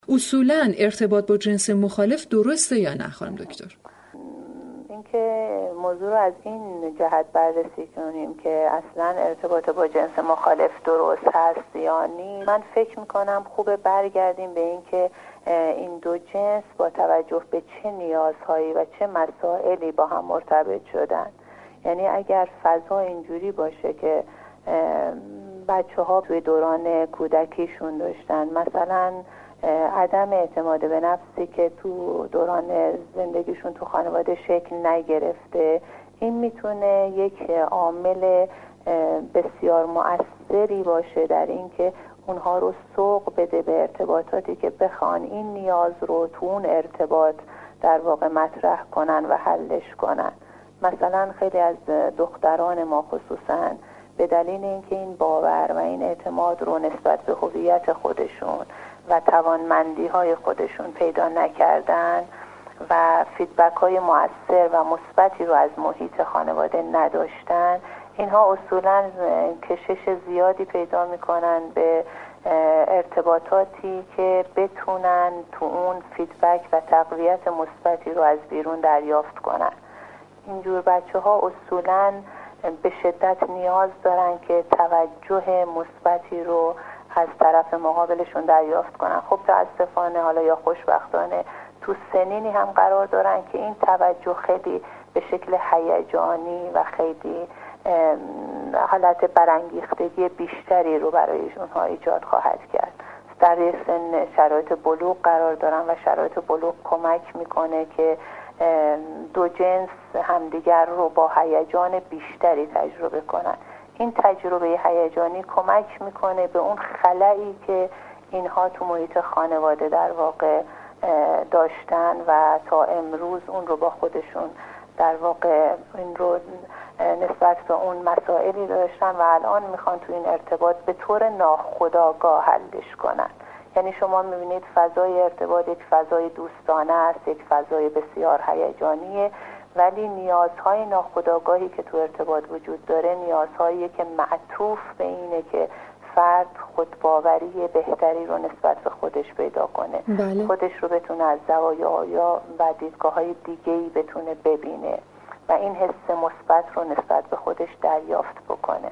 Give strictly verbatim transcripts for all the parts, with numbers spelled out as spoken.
اصولاً ارتباط با جنس مخالف درسته یا نه خانم دکتر؟ اینکه موضوع رو از این جهت بررسی کنیم که اصلا ارتباط با جنس مخالف درست هست یا نی، من فکر میکنم خوبه برگردیم به این که این دو جنس با توجه به چه نیازهایی و چه مسائلی با هم مرتبط شدن. یعنی اگر فضا اینجوری باشه که بچه ها توی دوران کودکیشون داشتن مثلا عدم اعتماد به نفسی که تو دوران زندگیشون تو خانواده شکل نگرفته، این میتونه یک عامل بسیار مؤثری باشه در این که اونها رو سوق بده به ارتباطاتی که بخوان این نیاز رو تو اون ارتباط در واقع مطرح کنن و حلش کنن. مثلا خیلی از دختران ما خصوصا به دلیل اینکه این باور و این اعتماد رو نسبت به هویت خودشون و توانمندی های خودشون پیدا نکردن و فیدبک های مؤثر و مثبتی رو از محیط خانواده نداشتن، اینها اصولا کشش زیادی پیدا میکنن به ارتباطاتی که بتونن تو اون فیدبک و تقویت مثبتی رو از بیرون دریافت کنن. اینجور بچه ها اصولا به شدت نیاز دارن که توجه مثبتی رو از طرف مقابلشون دریافت کنن. خب متاسفانه حالا یا خوشبختانه تو سنینی هم قرار دارن که این توجه خیلی به شکل هیجانی و خیلی حالت برانگیختگی بیشتری رو برای اونها ایجاد خواهد کرد. در یک سن شرایط بلوغ قرار دارن و شرایط بلوغ کمک میکنه که دو جنس همدیگر رو با هیجان بیشتری تجربه کنن. این تجربه هیجانی کمک میکنه به اون خلایی که اینها تو محیط خانواده در واقع داشتن و تا امروز اون رو با خودشون در واقع این رو نسبت به اون مسائلی داشتن و الان میخوان تو این ارتباط به طور ناخودآگاه حلش کنن. یعنی شما میبینید فضای ارتباط یک فضای دوستانه است، یک فضای بسیار هیجانیه، ولی نیازهای ناخودآگاهی که تو ارتباط وجود داره نیازهایی که معطوف به اینه که فرد خودباوری بهتری رو نسبت به خودش پیدا کنه. بله. خودش رو بتونه از زوایاها و دیدگاه‌های دیگه‌ای بتونه ببینه و این حس مثبت رو نسبت به خودش دریافت بکنه.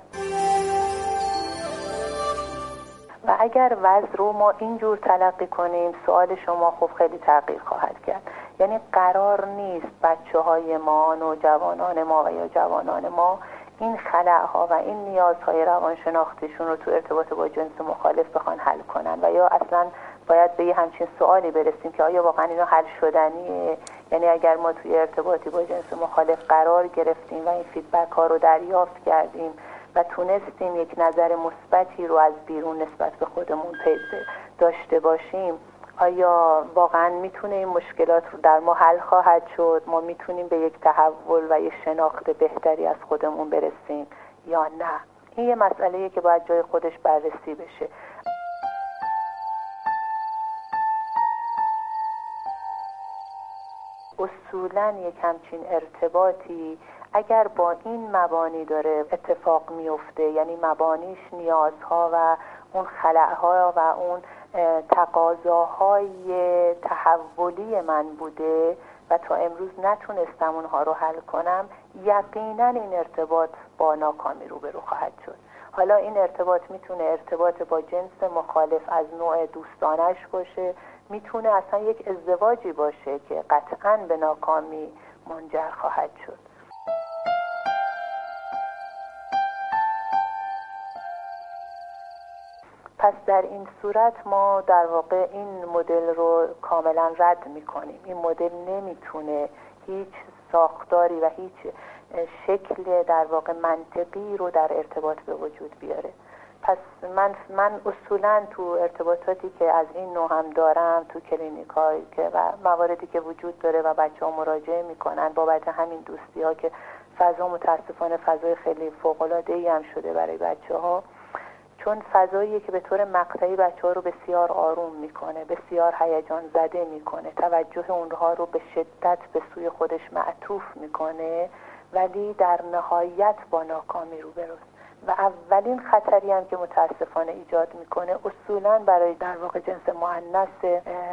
و اگر وضع رو ما اینجور تلقی کنیم، سوال شما خب خیلی تغییر خواهد کرد. یعنی قرار نیست بچه های ما، نوجوانان ما و یا جوانان ما این خلأها و این نیازهای روانشناختیشون رو تو ارتباط با جنس مخالف بخوان حل کنن و یا اصلا باید به یه همچین سوالی برسیم که آیا واقعا اینو حل شدنیه؟ یعنی اگر ما توی ارتباطی با جنس مخالف قرار گرفتیم و این فیدبک ها رو دریافت کردیم و تونستیم یک نظر مثبتی رو از بیرون نسبت به خودمون داشته باشیم، آیا واقعا میتونه این مشکلات رو در ما حل خواهد شد؟ ما میتونیم به یک تحول و یک شناخت بهتری از خودمون برسیم یا نه؟ این یه مسئله‌ایه که باید جای خودش بررسی بشه. اصولاً یک همچین ارتباطی اگر با این مبانی داره اتفاق میفته، یعنی مبانیش نیازها و اون خلأها و اون تقاضاهای تحولی من بوده و تا امروز نتونستم اونها رو حل کنم، یقینا این ارتباط با ناکامی روبرو خواهد شد. حالا این ارتباط میتونه ارتباط با جنس مخالف از نوع دوستانش باشه، میتونه اصلا یک ازدواجی باشه که قطعاً به ناکامی منجر خواهد شد. پس در این صورت ما در واقع این مدل رو کاملا رد میکنیم. این مدل نمیتونه هیچ ساختاری و هیچ شکل در واقع منطقی رو در ارتباط به وجود بیاره. پس من من اصولا تو ارتباطاتی که از این نوع هم دارم، تو کلینیکایی که و مواردی که وجود داره و بچه‌ها مراجعه میکنن بابت همین دوستی‌ها که فضا متاسفانه فضای خیلی فوق‌العاده‌ای هم شده برای بچه‌ها، چون فضاییه که به طور مقطعی بچه‌ها رو بسیار آروم میکنه، بسیار هیجان زده میکنه، توجه اونها رو به شدت به سوی خودش معطوف میکنه، ولی در نهایت با ناکامی روبروست. و اولین خطری هم که متاسفانه ایجاد میکنه اصولاً برای در واقع جنس مؤنث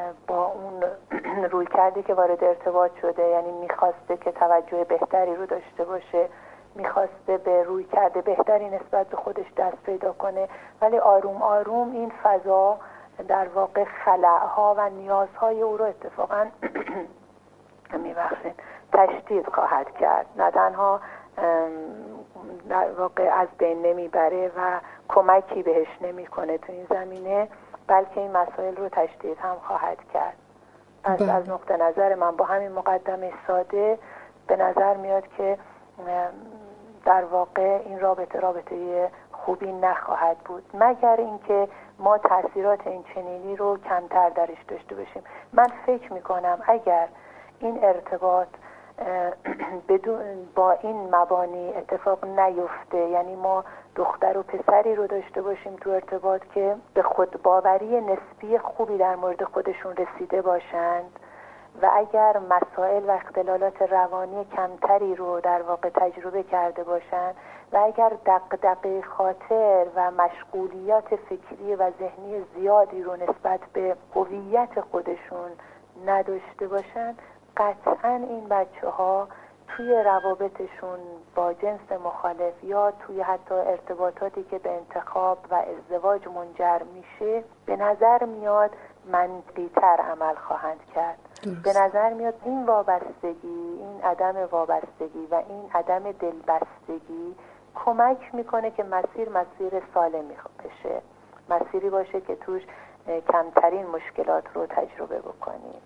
روی کردی که وارد ارتباط شده، یعنی میخواسته که توجه بهتری رو داشته باشه، میخواسته به روی کرده بهتری نسبت به خودش دست پیدا کنه، ولی آروم آروم این فضا در واقع خلأها و نیازهای او رو اتفاقا میبخشید تشدید خواهد کرد، نه تنها در واقع از بین نمیبره و کمکی بهش نمیکنه تو این زمینه، بلکه این مسائل رو تشدید هم خواهد کرد. از, از نقطه نظر من با همین مقدمه ساده به نظر میاد که در واقع این رابطه رابطه خوبی نخواهد بود، مگر اینکه ما تأثیرات این چنینی رو کمتر درش داشته باشیم. من فکر میکنم اگر این ارتباط بدون با این مبانی اتفاق نیفته، یعنی ما دختر و پسری رو داشته باشیم تو ارتباط که به خود باوری نسبی خوبی در مورد خودشون رسیده باشند و اگر مسائل و اختلالات روانی کمتری رو در واقع تجربه کرده باشند و اگر دغدغه خاطر و مشغولیات فکری و ذهنی زیادی رو نسبت به هویت خودشون نداشته باشند، قطعاً این بچه ها توی روابطشون با جنس مخالف یا توی حتی ارتباطاتی که به انتخاب و ازدواج منجر میشه به نظر میاد منطقی تر عمل خواهند کرد. درست. به نظر میاد این وابستگی، این عدم وابستگی و این عدم دلبستگی کمک میکنه که مسیر مسیر سالمی بشه، مسیری باشه که توش کمترین مشکلات رو تجربه بکنیم.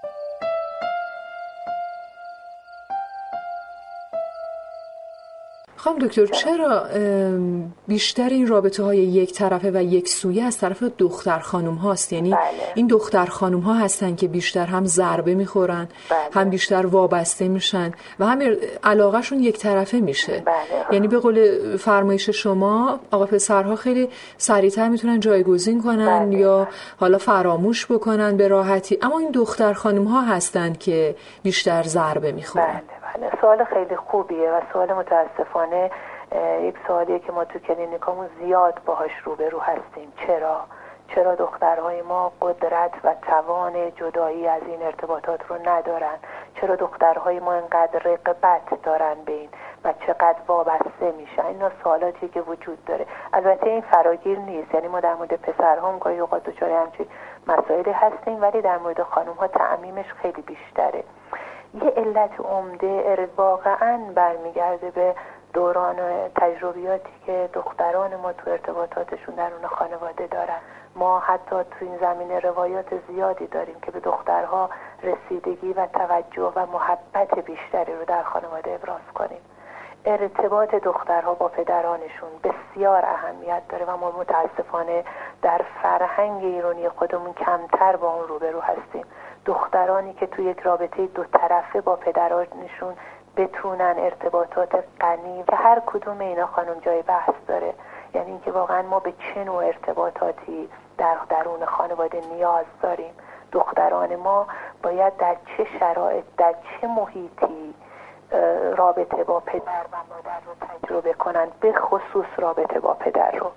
خانم دکتر، چرا بیشتر این رابطه های یک طرفه و یک سویه از طرف دختر خانم هاست؟ یعنی بله. این دختر خانم ها هستن که بیشتر هم ضربه میخورن، بله. هم بیشتر وابسته میشن و هم علاقه شون یک طرفه میشه. بله. یعنی به قول فرمایش شما آقا پسرها خیلی سریعتر میتونن جایگزین کنن، بله. یا حالا فراموش بکنن به راحتی، اما این دختر خانم ها هستن که بیشتر ضربه میخورن. بله. سوال خیلی خوبیه و سوال متاسفانه یک سوالیه که ما تو کلینیکامون زیاد باهاش روبرو هستیم. چرا؟ چرا دخترهای ما قدرت و توان جدایی از این ارتباطات رو ندارن؟ چرا دخترهای ما اینقدر رقابت دارن به این و چقدر وابسته میشن؟ اینا سوالاتی که وجود داره. البته این فراگیر نیست، یعنی ما در مورد پسرها هم گاهی اوقات دچار همچین مسائلی هستیم، ولی در مورد خانم‌ها تعمیمش خیلی بیشتره. یه علت عمده واقعاً برمیگرده به دوران تجربیاتی که دختران ما تو ارتباطاتشون درون خانواده دارن. ما حتی تو این زمینه روایات زیادی داریم که به دخترها رسیدگی و توجه و محبت بیشتری رو در خانواده ابراز کنیم. ارتباط دخترها با پدرانشون بسیار اهمیت داره و ما متاسفانه در فرهنگ ایرانی خودمون کمتر با اون روبرو هستیم. دخترانی که توی یک رابطه دو طرفه با پدرانشون بتونن ارتباطات غنی که هر کدوم اینا خانم جای بحث داره، یعنی اینکه واقعا ما به چه نوع ارتباطاتی در درون خانواده نیاز داریم. دختران ما باید در چه شرایط، در چه محیطی رابطه با پدر و مادر رو تجربه کنن، به خصوص رابطه با پدر رو.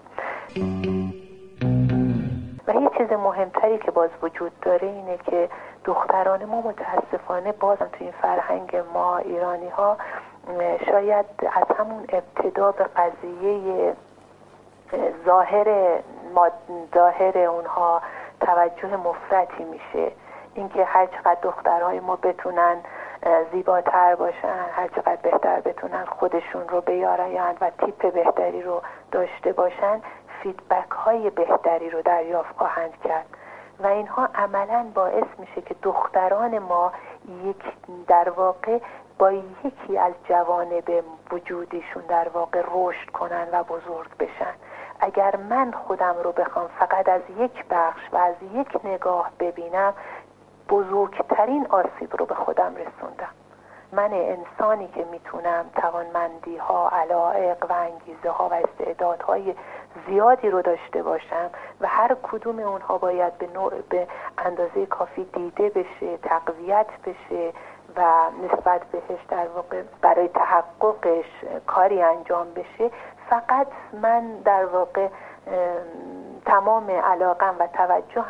و یه چیز مهمتری که باز وجود داره اینه که دختران ما متاسفانه باز تو این فرهنگ ما ایرانی ها شاید از همون ابتدا به قضیه ظاهر ظاهر اونها توجه مفرطی میشه. اینکه هر چقدر دخترهای ما بتونن زیباتر باشن، هر چقدر بهتر بتونن خودشون رو بیارن و تیپ بهتری رو داشته باشن، فیدبک های بهتری رو دریافت خواهند کرد و اینها عملاً باعث میشه که دختران ما یک در واقع با یکی از جوانب وجودیشون در واقع رشد کنن و بزرگ بشن. اگر من خودم رو بخوام فقط از یک بخش و از یک نگاه ببینم، بزرگترین آسیب رو به خودم رسوندم. من انسانی که میتونم توانمندی ها، علایق و انگیزه ها و استعدادهای زیادی رو داشته باشم و هر کدوم اونها باید به نوع به اندازه کافی دیده بشه، تقویت بشه و نسبت بهش در واقع برای تحققش کاری انجام بشه. فقط من در واقع تمام علاقم و توجهم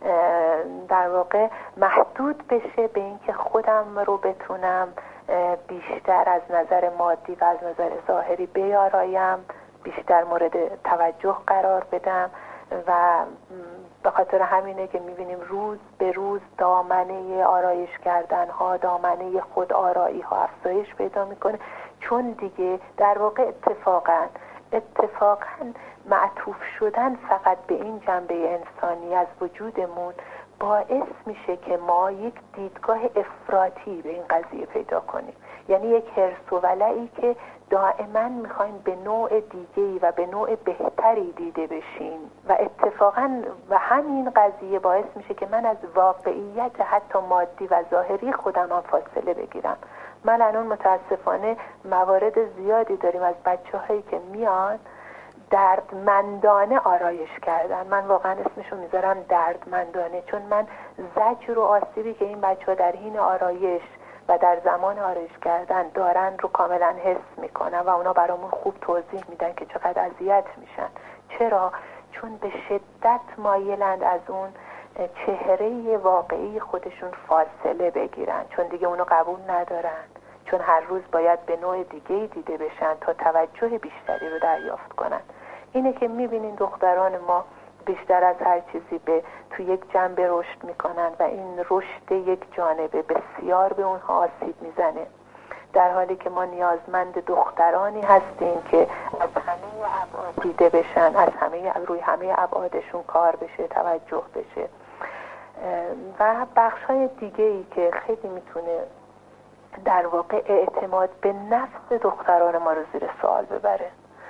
در واقع محدود بشه به اینکه خودم رو بتونم بیشتر از نظر مادی و از نظر ظاهری بیارایم، بیشتر مورد توجه قرار بدم و به خاطر همینه که میبینیم روز به روز دامنه آرایش کردن ها، دامنه خود آرایی ها افزایش پیدا میکنه، چون دیگه در واقع اتفاقا اتفاقا معطوف شدن فقط به این جنبه انسانی از وجودمون باعث میشه که ما یک دیدگاه افراطی به این قضیه پیدا کنیم، یعنی یک حرص و ولعی که دائما میخوایم به نوع دیگه‌ای و به نوع بهتری دیده بشیم و اتفاقا و همین قضیه باعث میشه که من از واقعیت حتی مادی و ظاهری خودم هم فاصله بگیرم. من الان متاسفانه موارد زیادی داریم از بچه‌هایی که میان دردمندانه آرایش کردن، من واقعا اسمشو میذارم دردمندانه، چون من زجر و آسیبی که این بچه‌ها در حین آرایش و در زمان آرایش کردن دارن رو کاملا حس میکنن و اونا برامون خوب توضیح میدن که چقدر اذیت میشن. چرا؟ چون به شدت مایلند از اون چهره واقعی خودشون فاصله بگیرن، چون دیگه اونو قبول ندارن، چون هر روز باید به نوع دیگه‌ای دیده بشن تا توجه بیشتری رو دریافت کنن. اینه که میبینین دختران ما بیشتر از هر چیزی به تو یک جنبه رشد میکنن و این رشد یک جانبه بسیار به اونها آسیب میزنه، در حالی که ما نیازمند دخترانی هستیم که از همه ابعاد دیده بشن، از همه روی همه ابعادشون کار بشه، توجه بشه. و بخش‌های دیگه‌ای که خیلی میتونه در واقع اعتماد به نفس دختران ما رو زیر سوال ببره.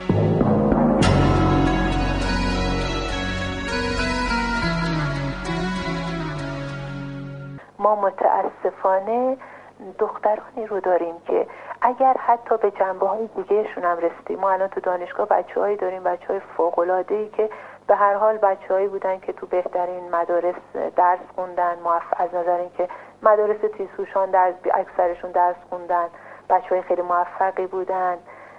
ما متاسفانه دخترانی رو داریم که اگر حتی به جنبه‌های دیگه‌شون هم رسیدیم، ما الان تو دانشگاه بچه‌هایی داریم، بچه‌های فوق‌العاده‌ای که به هر حال بچه‌هایی بودن که تو بهترین مدارس درس خوندن، موفق از نظر اینکه مدارس تیزهوشان درس اکثرشون درس خوندن، بچه‌های خیلی موفقی بودن،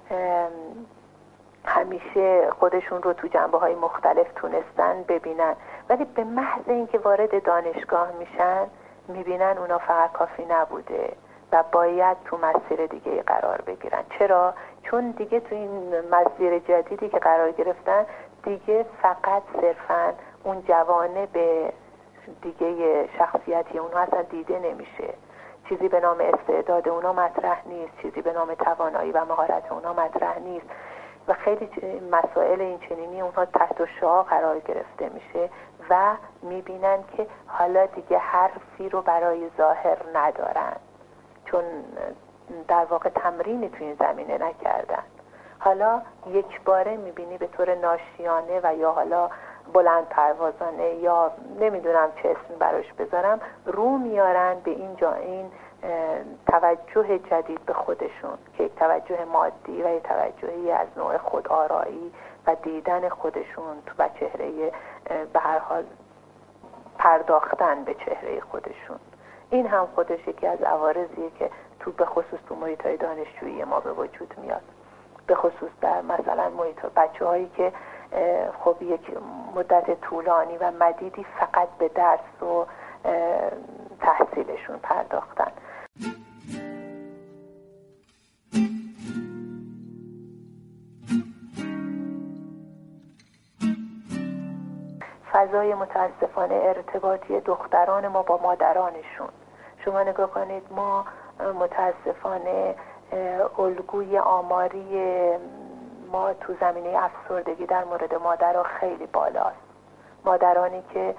همیشه خودشون رو تو جنبه‌های مختلف تونستن ببینن، ولی به محض اینکه وارد دانشگاه میشن میبینن اونا فقط کافی نبوده و باید تو مسیر دیگه قرار بگیرن. چرا؟ چون دیگه تو این مسیر جدیدی که قرار گرفتن دیگه فقط صرفاً اون جوانه به دیگه شخصیتی اونها اصلا دیده نمیشه، چیزی به نام استعداد اونا مطرح نیست، چیزی به نام توانایی و مهارت اونا مطرح نیست و خیلی مسائل این چنینی اونها تحت شعاع قرار گرفته میشه و میبینن که حالا دیگه حرفی رو برای ظاهر ندارن، چون در واقع تمرینی تو این زمینه نکردن. حالا یک باره میبینی به طور ناشیانه و یا حالا بلند پروازانه یا نمیدونم چه اسم براش بذارم رو میارن به این جا این توجه جدید به خودشون که یک توجه مادی و یک توجهی از نوع خودآرایی و دیدن خودشون تو به چهره به هر حال پرداختن به چهره خودشون. این هم خودش یکی از عوارضیه که تو به خصوص تو محیط‌های دانشجویی ما به وجود میاد، به خصوص در مثلا محیط بچه هایی که خب یک مدت طولانی و مدیدی فقط به درس و تحصیلشون پرداختن. فضای متاسفانه ارتباطی دختران ما با مادرانشون، شما نگاه کنید، ما متاسفانه الگوی آماری ما تو زمینه افسردگی در مورد مادرها خیلی بالاست. مادرانی که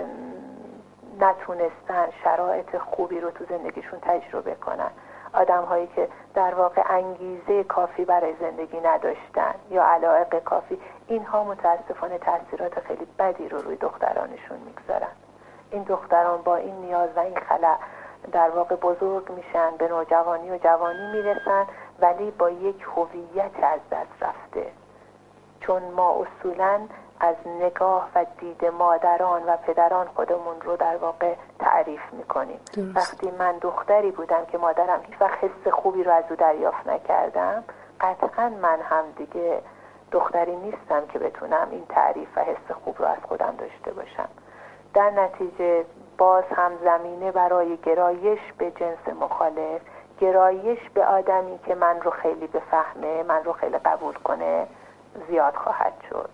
نتونستن شرایط خوبی رو تو زندگیشون تجربه کنن، آدم هایی که در واقع انگیزه کافی برای زندگی نداشتن یا علایق کافی، اینها متاسفانه تاثیرات خیلی بدی رو روی دخترانشون میگذارن. این دختران با این نیاز و این خلأ در واقع بزرگ میشن، به نوجوانی و جوانی میرسن، ولی با یک هویت از دست رفته، چون ما اصولاً از نگاه و دید مادران و پدران خودمون رو در واقع تعریف میکنیم. درست. وقتی من دختری بودم که مادرم هیچ وقت حس خوبی رو از او دریافت نکردم، قطعاً من هم دیگه دختری نیستم که بتونم این تعریف و حس خوب رو از خودم داشته باشم. در نتیجه باز هم زمینه برای گرایش به جنس مخالف، گرایش به آدمی که من رو خیلی بفهمه، من رو خیلی قبول کنه زیاد خواهد شد.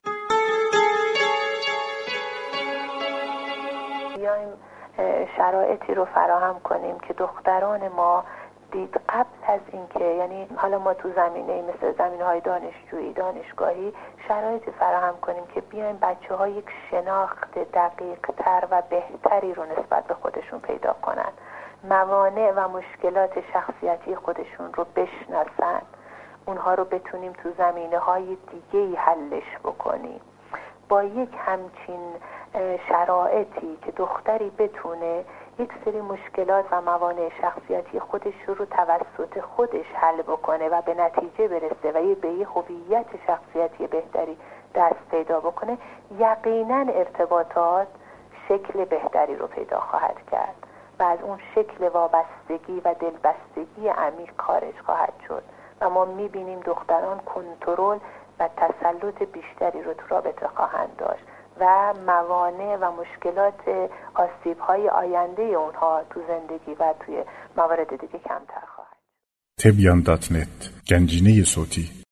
بیایم شرایطی رو فراهم کنیم که دختران ما دید قبل از اینکه، یعنی حالا ما تو زمینه مثل زمینه‌های دانشجویی، دانشگاهی شرایطی فراهم کنیم که بیایم بچه‌ها یک شناخت دقیق‌تر و بهتری رو نسبت به خودشون پیدا کنن، موانع و مشکلات شخصیتی خودشون رو بشناسن، اونها رو بتونیم تو زمینه‌های دیگه‌ای حلش بکنیم. با یک همچین شرایطی که دختری بتونه یک سری مشکلات و موانع شخصیتی خودش رو توسط خودش حل بکنه و به نتیجه برسه و به یه هویت شخصیتی بهتری دست پیدا بکنه، یقینا ارتباطات شکل بهتری رو پیدا خواهد کرد و از اون شکل وابستگی و دلبستگی عمیق خارج خواهد شد و ما میبینیم دختران کنترل و تسلط بیشتری رو تو رابطه خواهند داشت و موانع و مشکلات آسیب‌های آینده اونها تو زندگی و توی موارد دیگه کمتر خواهد. تبیان دات نت، گنجینه صوتی.